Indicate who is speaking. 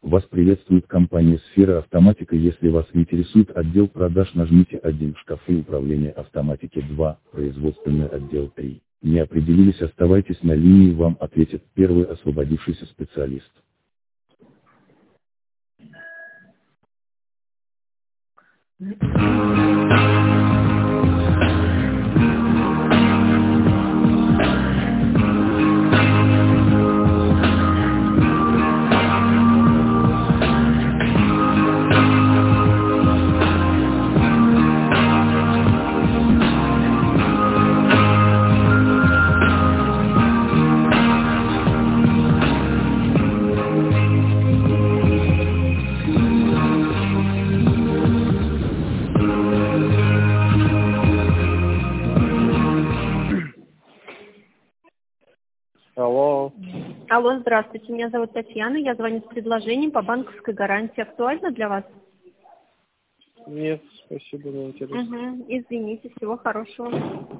Speaker 1: Вас приветствует компания «Сфера Автоматика». Если вас интересует отдел продаж, нажмите 1, шкафы управления автоматики 2, производственный отдел 3. Не определились, оставайтесь на линии, вам ответит первый освободившийся специалист.
Speaker 2: Алло.
Speaker 3: Алло, здравствуйте, меня зовут Татьяна, я звоню с предложением по банковской гарантии. Актуально для вас?
Speaker 2: Нет, спасибо, не интересно.
Speaker 3: Извините, всего хорошего.